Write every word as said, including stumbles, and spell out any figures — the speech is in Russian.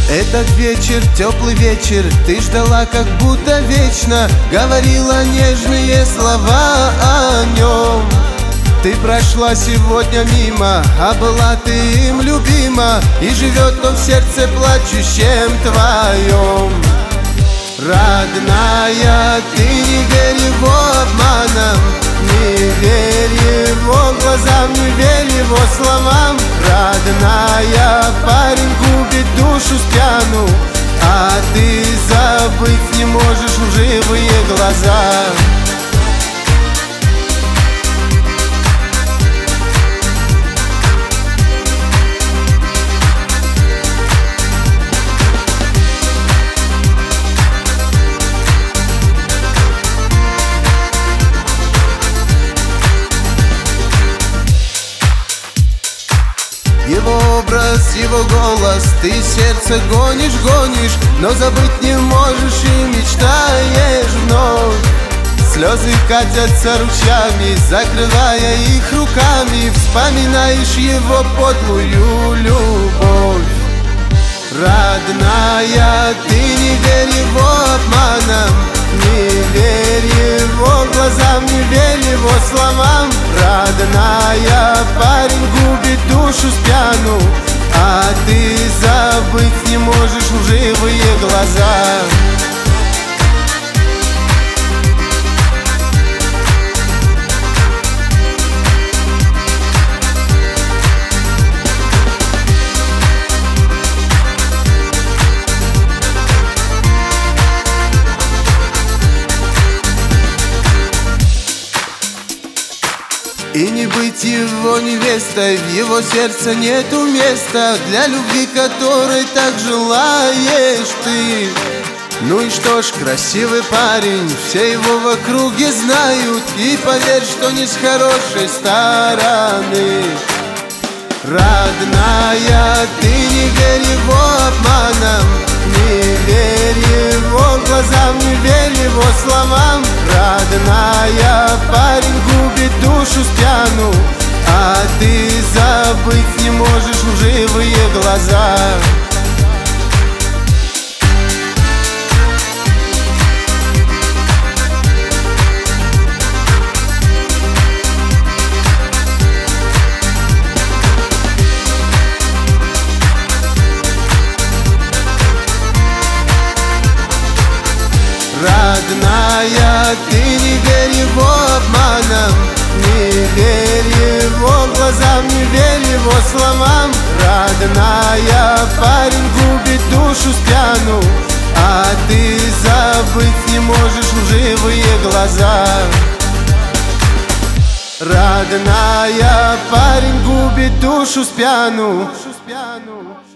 Этот вечер, теплый вечер, ты ждала как будто вечно, говорила нежные слова о нем. Ты прошла сегодня мимо, а была ты им любима, и живет он в сердце плачущем твоем. Родная, ты не верь его обманам, не верь его глазам, не верь его словам. Родная, парень губит душу спьяну, а ты забыть не можешь лживые глаза. Его образ, его голос, ты сердце гонишь, гонишь, но забыть не можешь и мечтаешь вновь. Слезы катятся ручьями, закрывая их руками, вспоминаешь его подлую любовь. Родная, ты не верь его обманам, не верь его глазам, не верь его словам. Родная, парень губит душу спьяну, а ты забыть не можешь лживые глаза. И не быть его невестой, в его сердце нету места для любви, которой так желаешь ты. Ну и что ж, красивый парень, все его в округе знают, и поверь, что не с хорошей стороны. Родная, ты не верь его обманам, не верь его глазам, не верь его словам. Родная, парень губит душу спьяну, а ты забыть не можешь лживые глаза. Родная, ты не верь его обманам, не верь его глазам, не верь его словам. Родная, парень губит душу спьяну, а ты забыть не можешь лживые глаза. Родная, парень губит душу спьяну.